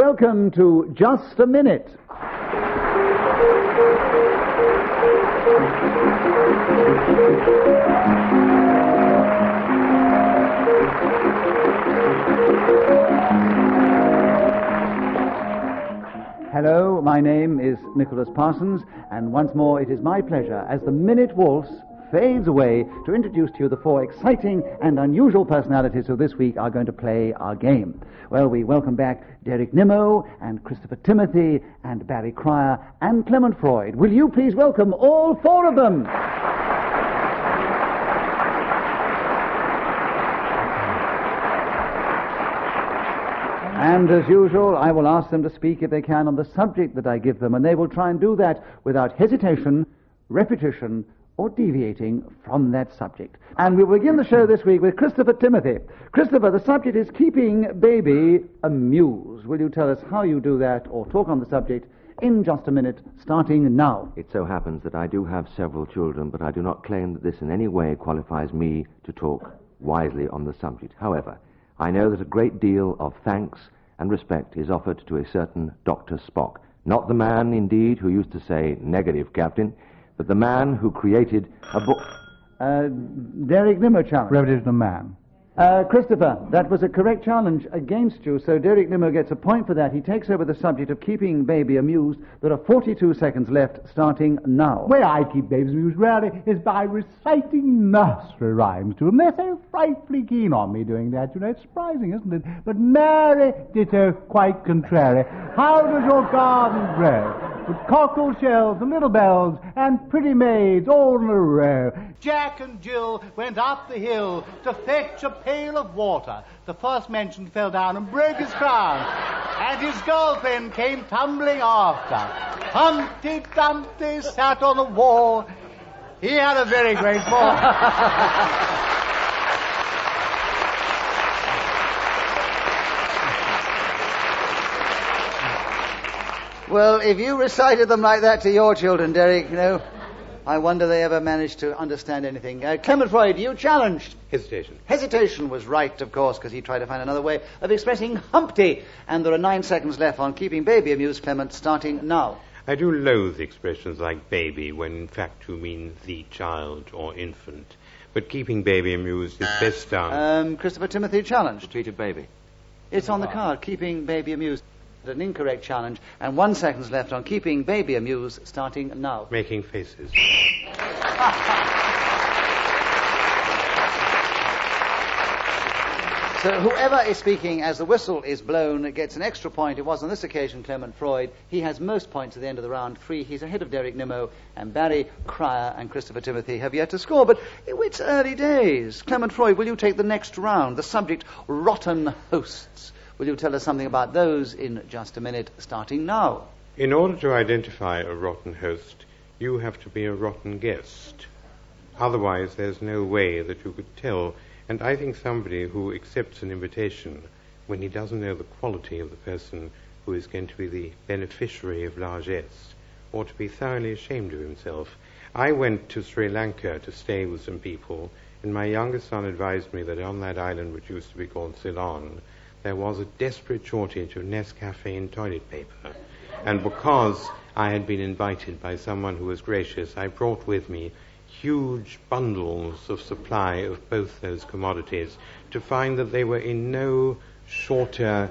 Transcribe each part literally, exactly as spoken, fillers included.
welcome to Just a Minute. Hello, my name is Nicholas Parsons, and once more it is my pleasure, as the Minute Waltz fades away, to introduce to you the four exciting and unusual personalities who this week are going to play our game. Well, we welcome back Derek Nimmo and Christopher Timothy and Barry Cryer and Clement Freud. Will you please welcome all four of them? And as usual, I will ask them to speak, if they can, on the subject that I give them, and they will try and do that without hesitation, repetition, or deviating from that subject. And we will begin the show this week with Christopher Timothy. Christopher, the subject is keeping baby amused. Will you tell us how you do that, or talk on the subject, in just a minute, starting now? It so happens that I do have several children, but I do not claim that this in any way qualifies me to talk wisely on the subject. However, I know that a great deal of thanks and respect is offered to a certain Doctor Spock. Not the man, indeed, who used to say, "Negative, Captain," but the man who created a book. Uh, Derek Nimmo challenge. Repetition of man. Uh, Christopher, that was a correct challenge against you, so Derek Nimmo gets a point for that. He takes over the subject of keeping baby amused. There are forty-two seconds left, starting now. The way I keep babies amused, really, is by reciting nursery rhymes to them. They're so frightfully keen on me doing that, you know. It's surprising, isn't it? But Mary, ditto, quite contrary. How does your garden grow? With cockle shells and little bells and pretty maids all in a row. Jack and Jill went up the hill to fetch a pail of water. The first mentioned fell down and broke his crown, and his girlfriend came tumbling after. Humpty Dumpty sat on the wall. He had a very great fall. Well, if you recited them like that to your children, Derek, you know, I wonder they ever managed to understand anything. Uh, Clement Freud, you challenged. Hesitation. Hesitation was right, of course, because he tried to find another way of expressing Humpty. And there are nine seconds left on keeping baby amused, Clement, starting now. I do loathe expressions like baby when in fact you mean the child or infant. But keeping baby amused is best done. Um, Christopher Timothy challenged. Repeated baby. It's on the card, keeping baby amused. An incorrect challenge, and one second's left on keeping baby amused, starting now. Making faces. So whoever is speaking as the whistle is blown gets an extra point. It was on this occasion Clement Freud. He has most points at the end of the round, three. He's ahead of Derek Nimmo, and Barry Cryer and Christopher Timothy have yet to score. But it's early days. Clement Freud, will you take the next round? The subject, rotten hosts. Will you tell us something about those in just a minute, starting now? In order to identify a rotten host, you have to be a rotten guest. Otherwise, there's no way that you could tell. And I think somebody who accepts an invitation when he doesn't know the quality of the person who is going to be the beneficiary of largesse ought to be thoroughly ashamed of himself. I went to Sri Lanka to stay with some people, and my youngest son advised me that on that island, which used to be called Ceylon, there was a desperate shortage of Nescafe and toilet paper. And because I had been invited by someone who was gracious, I brought with me huge bundles of supply of both those commodities, to find that they were in no shorter...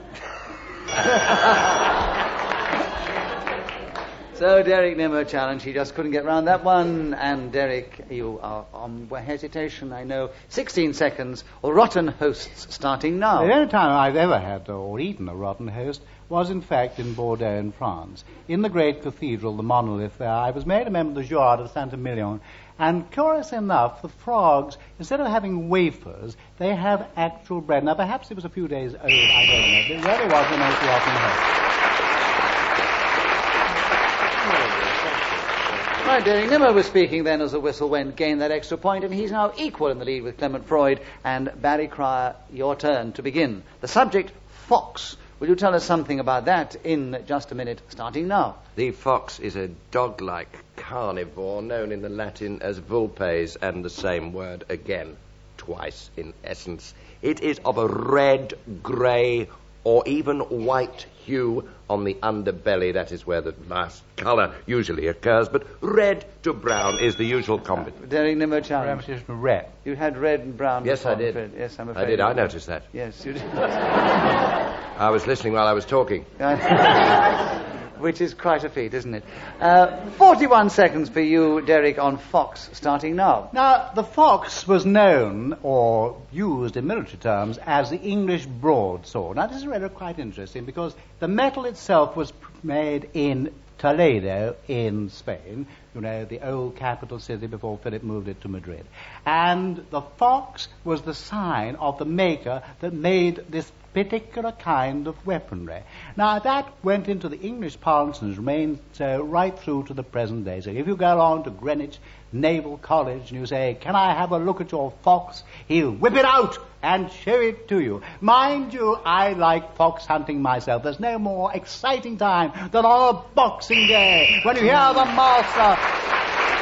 So Derek Nimmo challenge, he just couldn't get round that one. And Derek, you are on hesitation, I know. sixteen seconds, or rotten hosts, starting now. The only time I've ever had or eaten a rotten host was, in fact, in Bordeaux in France. In the great cathedral, the monolith there, I was made a member of the Joie de Saint-Emilion. And curious enough, the frogs, instead of having wafers, they have actual bread. Now, perhaps it was a few days old, I don't know. It really was the most rotten host. Right, Derek Nimmo was speaking then as the whistle went, gained that extra point, and he's now equal in the lead with Clement Freud. And Barry Cryer, your turn to begin. The subject, fox. Will you tell us something about that in just a minute, starting now? The fox is a dog-like carnivore known in the Latin as vulpes, and the same word again, twice in essence. It is of a red, grey, or even white hue on the underbelly. That is where the last colour usually occurs, but red to brown is the usual combination. Derek Nimmo challenge. Repetition of red. You had red and brown. Yes, before, I did. I'm afraid. Yes, I'm afraid. I did. I noticed that. Yes, you did. I was listening while I was talking. Which is quite a feat, isn't it? Uh, forty-one seconds for you, Derek, on Fox, starting now. Now, the fox was known, or used in military terms, as the English broadsword. Now, this is really quite interesting because the metal itself was made in Toledo in Spain, you know, the old capital city before Philip moved it to Madrid. And the fox was the sign of the maker that made this particular kind of weaponry. Now, that went into the English parlance and has remained so right through to the present day. So if you go along to Greenwich Naval College and you say, "Can I have a look at your fox?" he'll whip it out and show it to you. Mind you, I like fox hunting myself. There's no more exciting time than on a Boxing Day when you hear the master.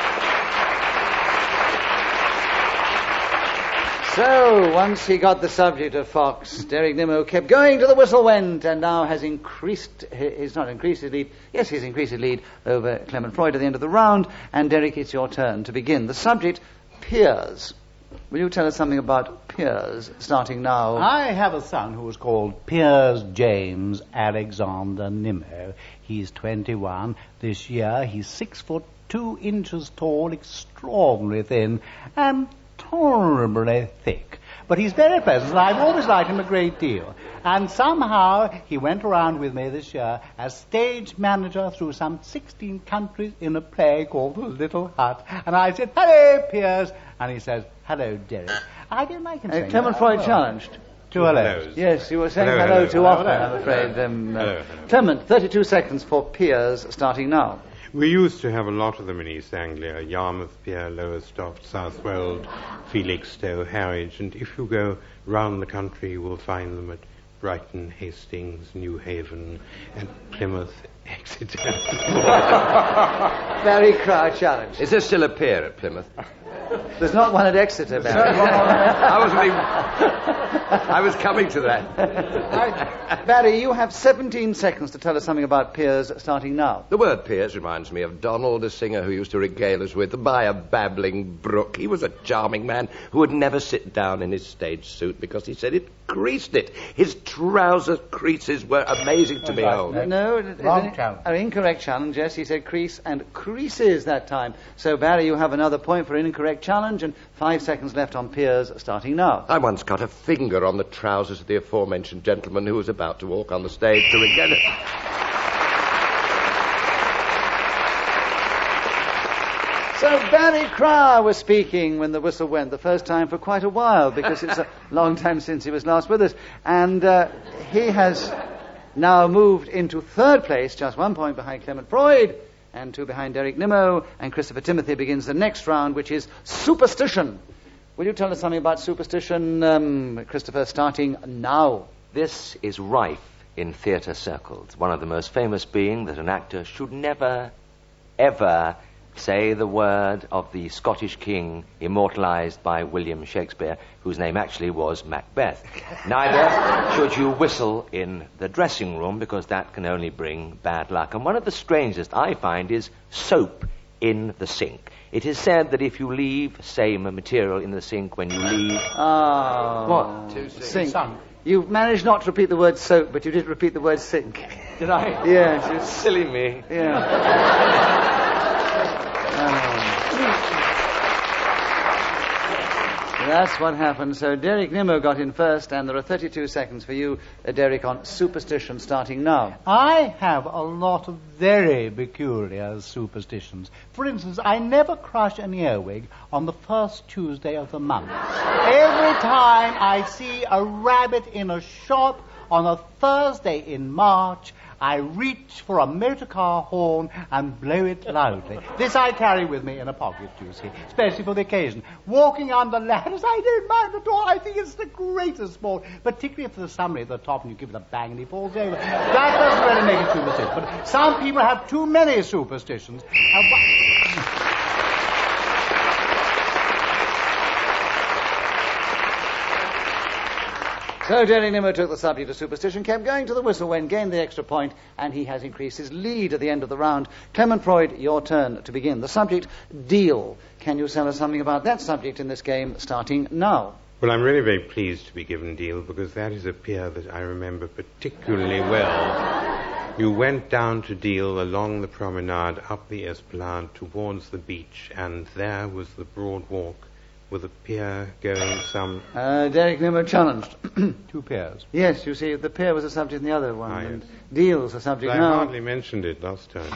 So, once he got the subject of Fox, Derek Nimmo kept going till the whistle went, and now has increased, he's not increased his lead, yes, he's increased his lead over Clement Freud at the end of the round, and Derek, it's your turn to begin. The subject, peers. Will you tell us something about peers, starting now? I have a son who is called Piers James Alexander Nimmo. He's twenty-one this year. He's six foot two inches tall, extraordinarily thin, and tolerably thick. But he's very pleasant, and I've always liked him a great deal. And somehow he went around with me this year as stage manager through some sixteen countries in a play called The Little Hut. And I said, "Hello, Piers." And he says, "Hello, Derek." I didn't like him Uh, saying Clement that. Freud Oh. challenged. Two hellos. Yes, you were saying Hello, hello, hello. too Hello, often, hello. I'm afraid. Um, uh, Hello, hello. Clement, thirty-two seconds for peers, starting now. We used to have a lot of them in East Anglia: Yarmouth, Pier, Lowestoft, Southwold, Felixstowe, Harwich, and if you go round the country you will find them at Brighton, Hastings, New Haven, and Plymouth, Exeter. Very crowd challenge. Is there still a pier at Plymouth? There's not one at Exeter, Barry. I wasn't even... I was coming to that. Right. Barry, you have seventeen seconds to tell us something about peers, starting now. The word Piers reminds me of Donald, a singer who used to regale us with "By a Babbling Brook." He was a charming man who would never sit down in his stage suit because he said it creased it. His trouser creases were amazing to behold. Uh, no, it- it- Wrong it- challenge. An incorrect challenge, yes, he said crease and creases that time. So, Barry, you have another point for an incorrect challenge, and five seconds left on peers, starting now. I once got a finger on the trousers of the aforementioned gentleman who was about to walk on the stage to regale it. So Barry Crowr was speaking when the whistle went, the first time for quite a while, because it's a long time since he was last with us. And uh, he has now moved into third place, just one point behind Clement Freud, and two behind Derek Nimmo, and Christopher Timothy begins the next round, which is Superstition. Will you tell us something about Superstition, um, Christopher, starting now? This is rife in theatre circles, one of the most famous being that an actor should never, ever say the word of the Scottish king immortalized by William Shakespeare, whose name actually was Macbeth. Neither should you whistle in the dressing room, because that can only bring bad luck. And one of the strangest I find is soap in the sink. It is said that if you leave same material in the sink when you leave... Ah, What? Too soon. Sink. Sunk. You managed not to repeat the word soap, but you did repeat the word sink. Did I? Yes, it's, Silly me. yeah. That's what happened. So Derek Nimmo got in first, and there are thirty-two seconds for you, uh, Derek, on Superstition, starting now. I have a lot of very peculiar superstitions. For instance, I never crush an earwig on the first Tuesday of the month. Every time I see a rabbit in a shop on a Thursday in March, I reach for a motor car horn and blow it loudly. This I carry with me in a pocket, you see, especially for the occasion. Walking on the ladders, I don't mind at all. I think it's the greatest sport, particularly if there's somebody at the top and you give it a bang and he falls over. That doesn't really make it superstitious. But some people have too many superstitions. And wha- So Derek Nimmo took the subject of superstition, kept going to the whistle when gained the extra point, and he has increased his lead at the end of the round. Clement Freud, your turn to begin. The subject, deal. Can you tell us something about that subject in this game, starting now? Well, I'm really very pleased to be given deal, because that is a pier that I remember particularly well. You went down to Deal along the promenade, up the Esplanade towards the beach, and there was the broad walk with a pier going some... Uh, Derek Nimmo challenged. Two pairs. Yes, you see, the pier was the subject in the other one, Ah, and yes. deal's the subject I now. hardly mentioned it last time.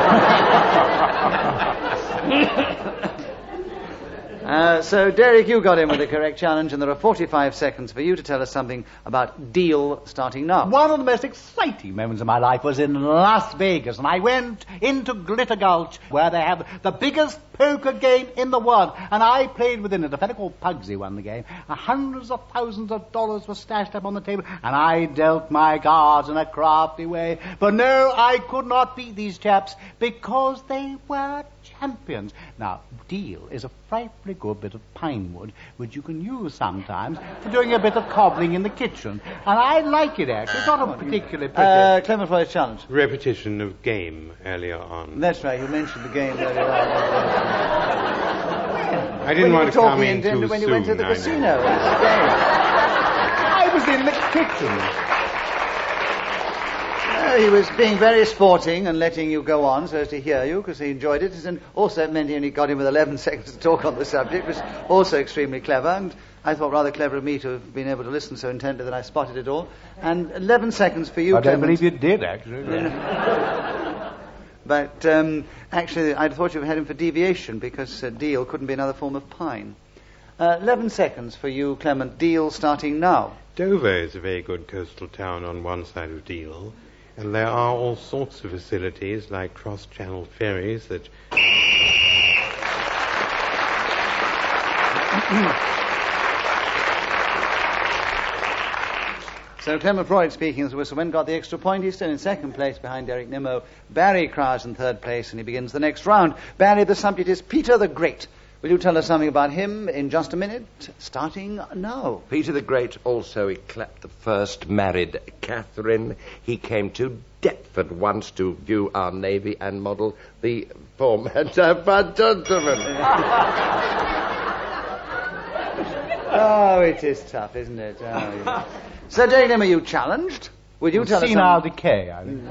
Uh, so, Derek, you got in with the correct challenge, and there are forty-five seconds for you to tell us something about deal starting now. One of the most exciting moments of my life was in Las Vegas, and I went into Glitter Gulch, where they have the biggest poker game in the world, and I played within it. A fellow called Pugsy won the game. Hundreds of thousands of dollars were stashed up on the table, and I dealt my cards in a crafty way. But no, I could not beat these chaps, because they were champions. Now, deal is a frightfully good bit of pine wood, which you can use sometimes for doing a bit of cobbling in the kitchen. And I like it, actually. It's not a particularly pretty... Uh, Clement Freud's challenge. Repetition of game earlier on. That's right, you mentioned the game earlier on. I didn't when want you to were come talking in too when soon. you went to the I know. casino. It's the game. I was in the kitchen. Uh, he was being very sporting and letting you go on so as to hear you, because he enjoyed it. And also it meant he only got in with eleven seconds to talk on the subject, which was also extremely clever. And I thought rather clever of me to have been able to listen so intently that I spotted it all. And eleven seconds for you, I don't Clement. believe you did, actually. But um, actually, I thought you had him for deviation, because uh, deal couldn't be another form of pine. Uh, eleven seconds for you, Clement. Deal starting now. Dover is a very good coastal town on one side of Deal, and there are all sorts of facilities like cross-channel ferries that... So Clement Freud, speaking as the whistle, got the extra point. He's still in second place behind Derek Nimmo. Barry Krause in third place, and he begins the next round. Barry, the subject is Peter the Great. Will you tell us something about him in just a minute? Starting now. Peter the Great also eclipsed the first married Catherine. He came to Deptford once to view our navy and model the Portmanteau gentleman. Oh, it is tough, isn't it? Oh, yeah. So, Derek Nimmo, you challenged? Would you tell us Senile something? decay, I think.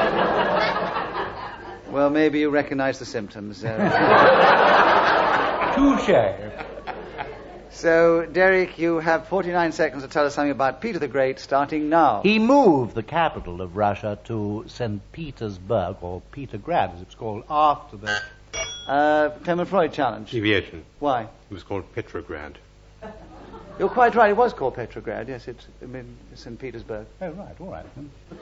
Well, maybe you recognize the symptoms. Uh, Touche. so, Derek, you have forty-nine seconds to tell us something about Peter the Great, starting now. He moved the capital of Russia to Saint Petersburg, or Petrograd, as it's called, after the... Uh, Clement Freud challenge. Deviation. Why? It was called Petrograd. You're quite right. It was called Petrograd. Yes, it's in Saint Petersburg. Oh, right, all right.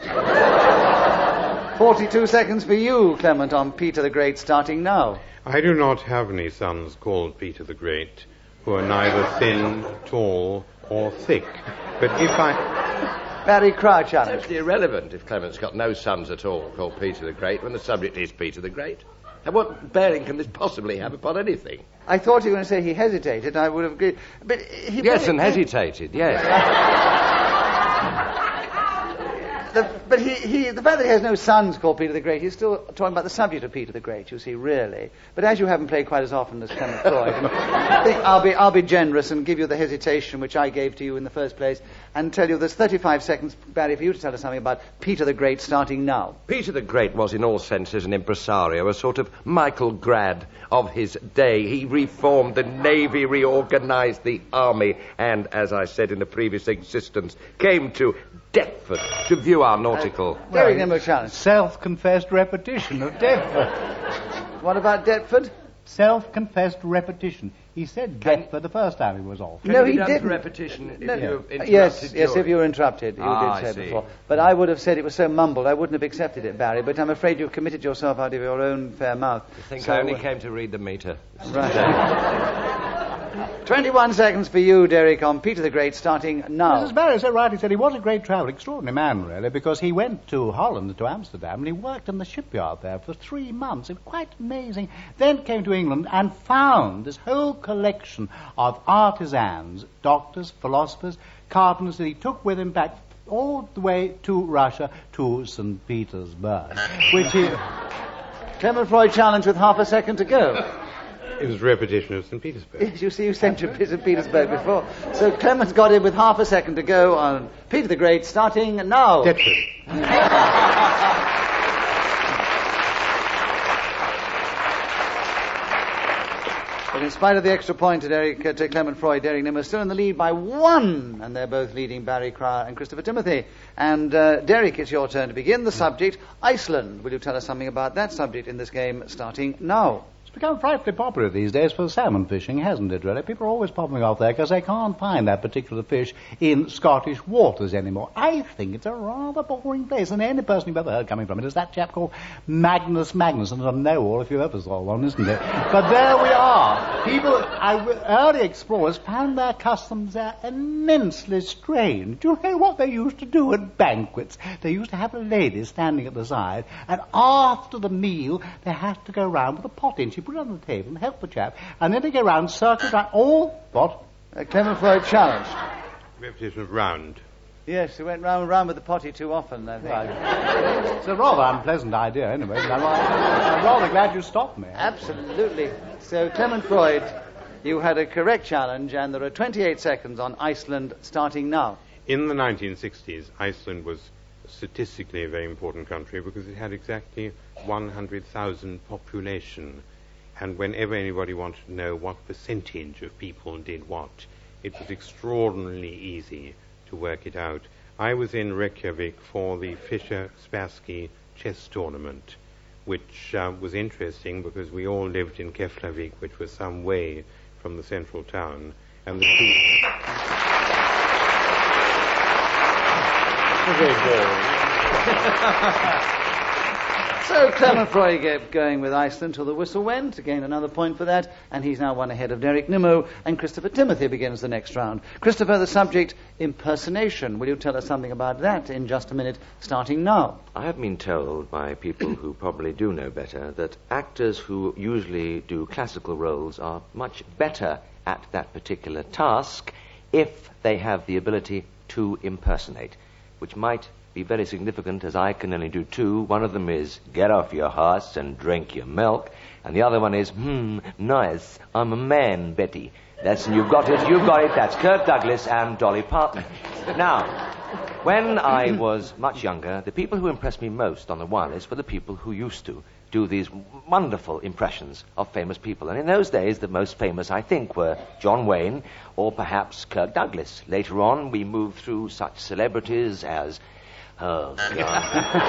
Forty-two seconds for you, Clement, on Peter the Great, starting now. I do not have any sons called Peter the Great, who are neither thin, tall, or thick. But if I... Barry Crow challenge. Totally irrelevant if Clement's got no sons at all called Peter the Great when the subject is Peter the Great. And what bearing can this possibly have upon anything? I thought you were going to say he hesitated. I would have agreed. But he Yes, really- and hesitated, yes. The, but he, he, the fact that he has no sons called Peter the Great, he's still talking about the subject of Peter the Great, you see, really. But as you haven't played quite as often as Clement Freud, I think I'll be, I'll be generous and give you the hesitation which I gave to you in the first place and tell you there's thirty-five seconds, Barry, for you to tell us something about Peter the Great starting now. Peter the Great was in all senses an impresario, a sort of Michael Grad of his day. He reformed the navy, reorganized the army, and, as I said in a previous existence, came to Deptford to view our nautical... Uh, Derek Nimmo challenge. Self-confessed repetition of Deptford. What about Deptford? Self-confessed repetition. He said Deptford the first time he was off. No, he Can you be done didn't. for repetition if No, you interrupted yes, yes, during? if you were interrupted, you Ah, did I say see. before. But I would have said it was so mumbled, I wouldn't have accepted it, Barry, but I'm afraid you've committed yourself out of your own fair mouth. I think So, I only uh, came to read the meter. Right. twenty-one seconds for you, Derek, on Peter the Great, starting now. Missus Barry so rightly said he was a great traveller, extraordinary man, really, because he went to Holland, to Amsterdam, and he worked in the shipyard there for three months. It was quite amazing. Then came to England and found this whole collection of artisans, doctors, philosophers, carpenters that he took with him back all the way to Russia, to Saint Petersburg, which he... Clement Freud challenged with half a second to go. It was a repetition of Saint Petersburg. Yes, you see, you sent to Saint Petersburg before. So Clement's got in with half a second to go on Peter the Great, starting now. Deptford. But in spite of the extra point to, Derek, uh, to Clement Freud, Derek Nimmo still in the lead by one, and they're both leading Barry Cryer and Christopher Timothy. And uh, Derek, it's your turn to begin. The subject, Iceland. Will you tell us something about that subject in this game, starting now? It's become frightfully popular these days for salmon fishing, hasn't it, really? People are always popping off there because they can't find that particular fish in Scottish waters anymore. I think it's a rather boring place, and the only person you've ever heard coming from it is that chap called Magnus Magnusson, and I know all if you ever saw one, isn't it? But there we are. People, I, early explorers found their customs there immensely strange. Do you know what they used to do at banquets? They used to have a lady standing at the side, and after the meal, they had to go round with a pot in. She put it on the table and help the chap, and then they go round, circle round, all, what? Uh, Clement Freud challenged. Repetition of round. Yes, he went round and round with the potty too often, I think. Right. It's a rather unpleasant idea, anyway. I'm, I'm rather glad you stopped me. Absolutely. So, Clement Freud, you had a correct challenge, and there are twenty-eight seconds on Iceland, starting now. In the nineteen sixties, Iceland was statistically a very important country because it had exactly one hundred thousand population. And whenever anybody wanted to know what percentage of people did what, it was extraordinarily easy to work it out. I was in Reykjavik for the Fischer Spassky chess tournament, which uh, was interesting because we all lived in Keflavik, which was some way from the central town. And the two... So Clement Freud kept going with Iceland till the whistle went. Again, another point for that. And he's now one ahead of Derek Nimmo. And Christopher Timothy begins the next round. Christopher, the subject, impersonation. Will you tell us something about that in just a minute, starting now? I have been told by people who probably do know better that actors who usually do classical roles are much better at that particular task if they have the ability to impersonate, which might be very significant, as I can only do two. One of them is, get off your horse and drink your milk, and the other one is, hmm, nice, I'm a man, Betty. That's, you've got it, you've got it, that's Kirk Douglas and Dolly Parton. Now, when I was much younger, the people who impressed me most on the wireless were the people who used to do these wonderful impressions of famous people. And in those days, the most famous, I think, were John Wayne or perhaps Kirk Douglas. Later on, we moved through such celebrities as... Oh, God.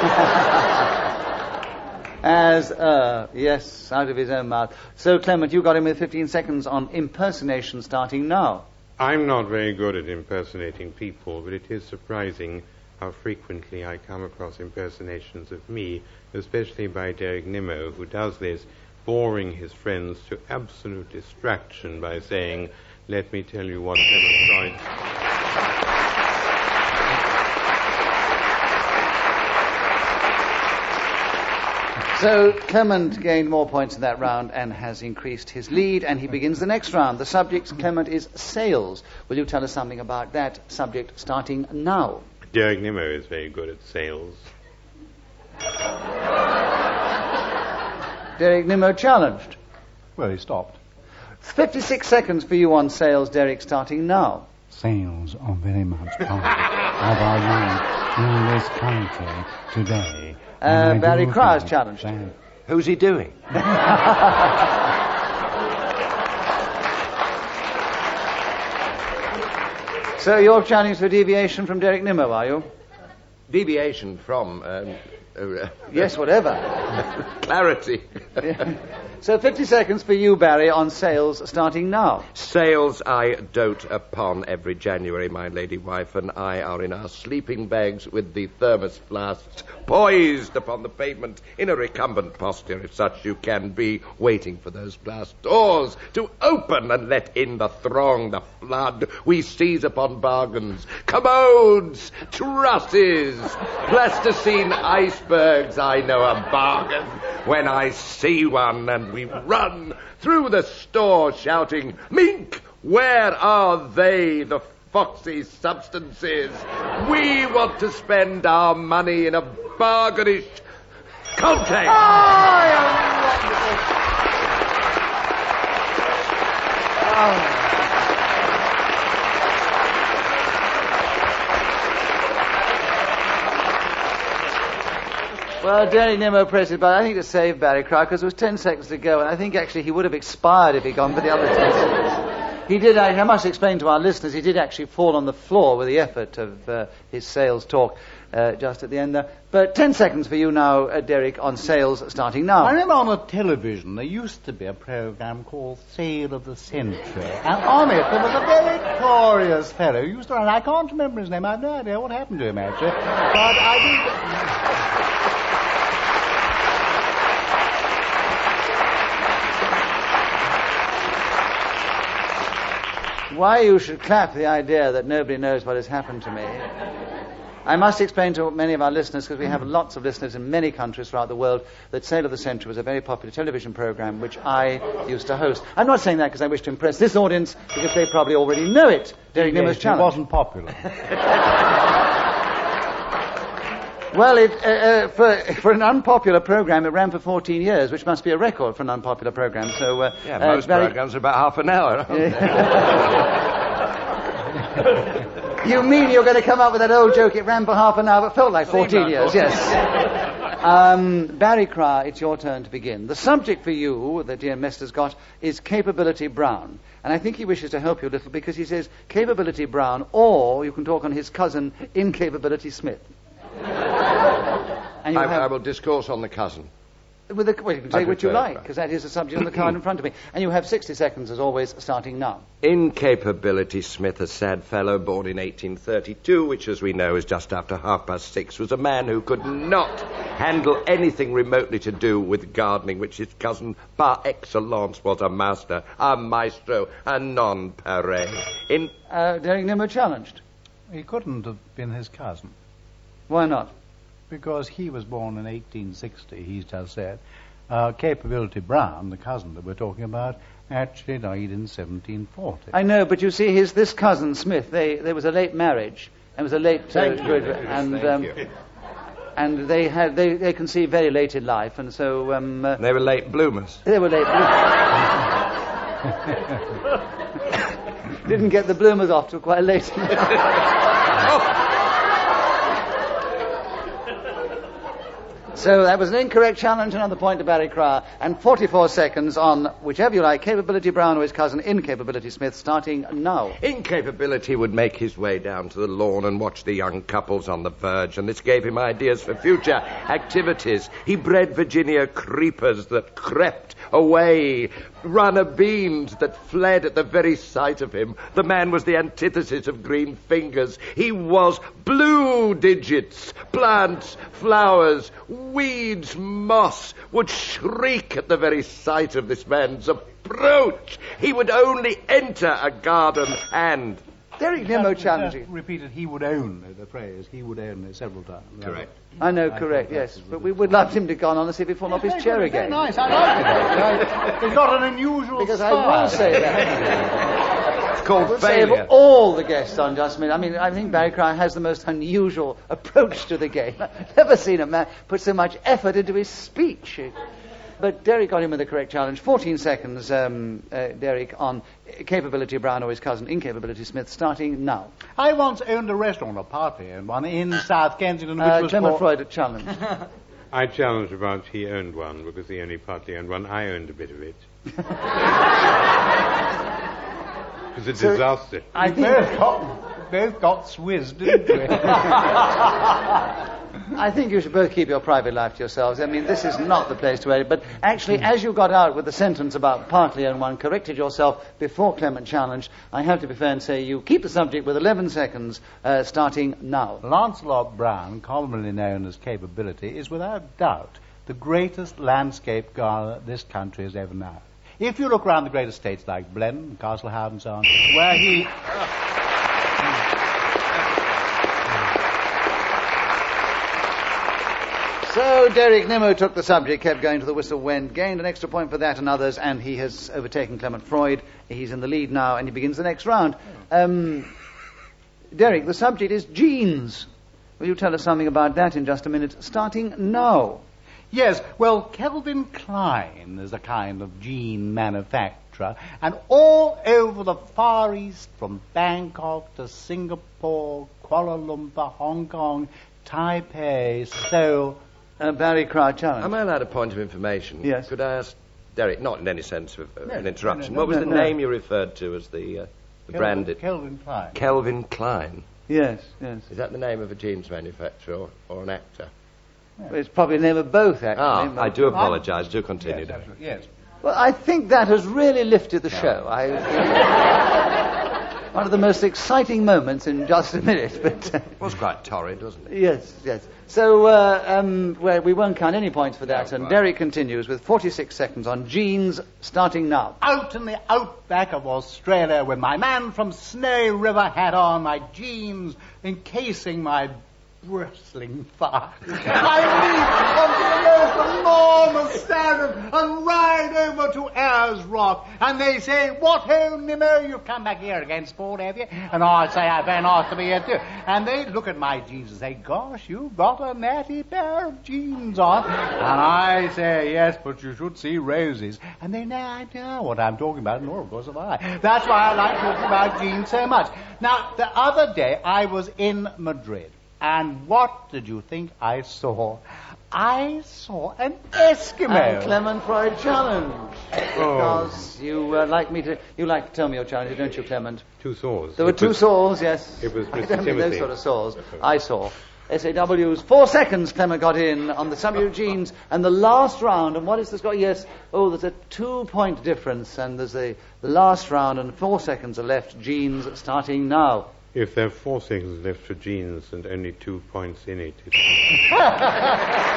As, uh, yes, out of his own mouth. So, Clement, you got him with fifteen seconds on impersonation, starting now. I'm not very good at impersonating people, but it is surprising how frequently I come across impersonations of me, especially by Derek Nimmo, who does this, boring his friends to absolute distraction by saying, let me tell you what Clement Freud... So Clement gained more points in that round and has increased his lead, and he begins the next round. The subject, Clement, is sales. Will you tell us something about that subject, starting now? Derek Nimmo is very good at sales. Derek Nimmo challenged. Well, he stopped. fifty-six seconds for you on sales, Derek, starting now. Sales are very much part of our life in this country today. Uh, Barry Cryer's challenged. Who's he doing? So you're challenged for deviation from Derek Nimmo, are you? Deviation from... Um, uh, yes, whatever. clarity. So fifty seconds for you, Barry, on sales starting now. Sales I dote upon every January. My lady wife and I are in our sleeping bags with the thermos flasks poised upon the pavement in a recumbent posture, if such you can be, waiting for those glass doors to open and let in the throng, the flood. We seize upon bargains, commodes, trusses, plasticine icebergs. I know a bargain when I see one, and we run through the store shouting, "Mink, where are they, the foxy substances? We want to spend our money in a bargainish contest." Oh, you're wonderful. Oh. Well, Derek Nimmo pressed it, but I think to save Barry Cry, because it was ten seconds to go, and I think actually he would have expired if he'd gone for the other ten seconds. He did, I must explain to our listeners, he did actually fall on the floor with the effort of uh, his sales talk uh, just at the end there. But ten seconds for you now, uh, Derek, on sales starting now. I remember on the television there used to be a program called Sale of the Century, and on it there was a very curious fellow who used to run. I can't remember his name. I have no idea what happened to him actually, but I did. Why you should clap the idea that nobody knows what has happened to me. I must explain to many of our listeners, because we have lots of listeners in many countries throughout the world, that Sale of the Century was a very popular television program which I used to host. I'm not saying that because I wish to impress this audience, because they probably already know it. Derek Nimmo's It challenge. wasn't popular. Well, it, uh, uh, for, for an unpopular program, it ran for fourteen years, which must be a record for an unpopular program. So, uh, Yeah, uh, most very... programs are about half an hour, aren't they? You mean you're going to come up with that old joke, it ran for half an hour, but felt like fourteen years, yes. um, Barry Cry, it's your turn to begin. The subject for you that Ian Mester's got is Capability Brown. And I think he wishes to help you a little, because he says Capability Brown, or you can talk on his cousin, Incapability Smith. And you I, have, I will discourse on the cousin. with the, well, you can I say what you prefer like, that. because that is the subject on the card in front of me. And you have sixty seconds, as always, starting now. Incapability Smith, a sad fellow born in eighteen thirty-two, which, as we know, is just after half past six, was a man who could not handle anything remotely to do with gardening, which his cousin par excellence was a master, a maestro, a non-pareil. In Uh, Derek Nimmo challenged. He couldn't have been his cousin, Why not? because he was born in eighteen sixty, he's just said. Uh, Capability Brown, the cousin that we're talking about, actually died in seventeen forty. I know, but you see, his this cousin Smith, they there was a late marriage, and was a late uh, Thank you. good, and Thank um, you. and they had they they conceived very late in life, and so um, uh, They were late bloomers. they were late. Didn't get the bloomers off till quite late. So that was an incorrect challenge, another point to Barry Cryer, and forty-four seconds on whichever you like, Capability Brown or his cousin Incapability Smith, starting now. Incapability would make his way down to the lawn and watch the young couples on the verge, and this gave him ideas for future activities. He bred Virginia creepers that crept away, runner beans that fled at the very sight of him. The man was the antithesis of green fingers. He was blue digits, plants, flowers, weeds, moss would shriek at the very sight of this man's approach. He would only enter a garden and... Derek Nimmo Just challenging. repeated, he would own the phrase. He would own it several times. Correct. I know, I correct, thought that yes. was But we would love him to go on and see if he'd fall off his chair Very again. nice. I like it. He's got an unusual Because I style. will say that. It's called I will say failure. of all the guests on Just Minute, I mean, I think Barry Cryer has the most unusual approach to the game. I've never seen a man put so much effort into his speech. But Derek got him with the correct challenge. fourteen seconds, um, uh, Derek, on Capability Brown or his cousin Incapability Smith, starting now. I once owned a restaurant, or partly owned one, in South Kensington, which Uh, was Clement called... Freud a challenge. I challenge about he owned one, because he only partly owned one. I owned a bit of it. It was a So- disaster. I think... Both got, both got swizzed, didn't we? I think you should both keep your private life to yourselves. I mean, this is not the place to edit. But actually, as you got out with the sentence about partly and one corrected yourself before Clement challenged, I have to be fair and say you keep the subject with eleven seconds uh, starting now. Lancelot Brown, commonly known as Capability, is without doubt the greatest landscape gardener this country has ever known. If you look around the great estates like Blenheim, Castlehouse and so on, where he... So Derek Nimmo took the subject, kept going to the whistle when, gained an extra point for that and others, and he has overtaken Clement Freud. He's in the lead now, and he begins the next round. Um, Derek, the subject is genes. Will you tell us something about that in just a minute, starting now? Yes, well, Kelvin Klein is a kind of gene manufacturer, and all over the Far East, from Bangkok to Singapore, Kuala Lumpur, Hong Kong, Taipei, Seoul... Uh, Barry Crouch challenge. Am I allowed a point of information? Yes. Could I ask Derek, not in any sense of uh, No, an interruption, no, no, what was no, the no. name you referred to as the, uh, the Kelvin, brand? It, Kelvin Klein. Kelvin Klein. Yes, yes. Is that the name of a jeans manufacturer or, or an actor? Well, it's probably the name of both, actually. Ah, but- I do apologise. Do continue, Yes, Derek. absolutely, yes. Well, I think that has really lifted the show. I... One of the most exciting moments in just a minute. But uh, It was quite torrid, wasn't it? yes, yes. So uh, um, well, we won't count any points for that. No, and right. Derek continues with forty-six seconds on genes, starting now. Out in the outback of Australia with my man from Snowy River hat on, my jeans encasing my bristling thigh. I leap onto the most enormous standard and ride over to Ayers Rock. And they say, "What ho, Nimmo, you've come back here again, sport, have you?" And I say, "I've been asked to be here too." And they look at my jeans and say, "Gosh, you've got a natty pair of jeans on." And I say, "Yes, but you should see Rosie's." And they now know what I'm talking about, nor of course have I. That's why I like talking about jeans so much. Now, the other day I was in Madrid. And what did you think I saw? I saw an Eskimo. And Clement Freud challenge. Because you uh, like me to, you like to tell me your challenge, don't you, Clement? Two saws. There were It two was- saws, yes. it was I Mister don't mean those Timothy. sort of saws. I saw. S A W's four seconds Clement got in on the subject genes, and the last round, and what is this got? Yes, oh, there's a two-point difference, and there's the last round, and four seconds are left. Genes starting now. If there are four seconds left for genes and only two points in it, it's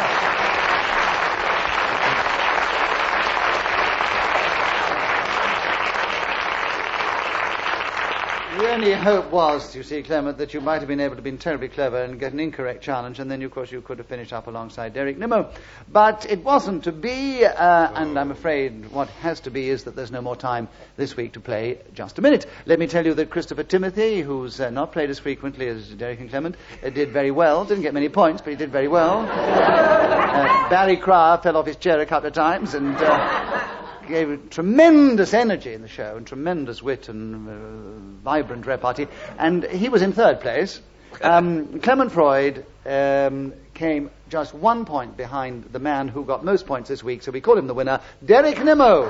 The only hope was, you see, Clement, that you might have been able to be terribly clever and get an incorrect challenge, and then, of course, you could have finished up alongside Derek Nimmo. But it wasn't to be, uh, and I'm afraid what has to be is that there's no more time this week to play Just a Minute. Let me tell you that Christopher Timothy, who's uh, not played as frequently as Derek and Clement, uh, did very well. Didn't get many points, but he did very well. uh, Barry Cryer fell off his chair a couple of times, and... Uh, gave tremendous energy in the show and tremendous wit and uh, vibrant repartee, and he was in third place. Um, Clement Freud um, came just one point behind the man who got most points this week, so we call him the winner, Derek Nimmo.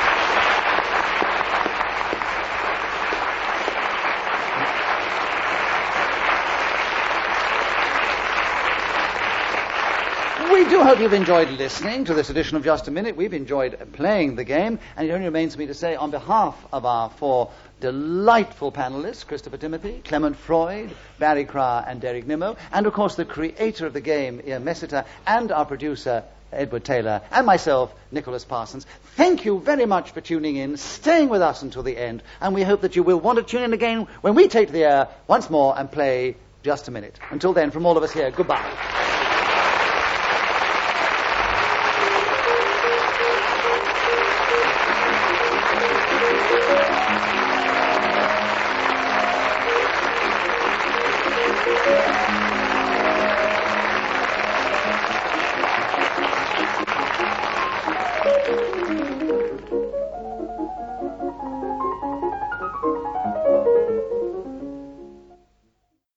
We do hope you've enjoyed listening to this edition of Just a Minute. We've enjoyed playing the game, and it only remains for me to say on behalf of our four delightful panelists, Christopher Timothy, Clement Freud, Barry Cryer, and Derek Nimmo, and of course the creator of the game, Ian Messiter, and our producer, Edward Taylor, and myself, Nicholas Parsons. Thank you very much for tuning in, staying with us until the end, and we hope that you will want to tune in again when we take to the air once more and play Just a Minute. Until then, from all of us here, goodbye.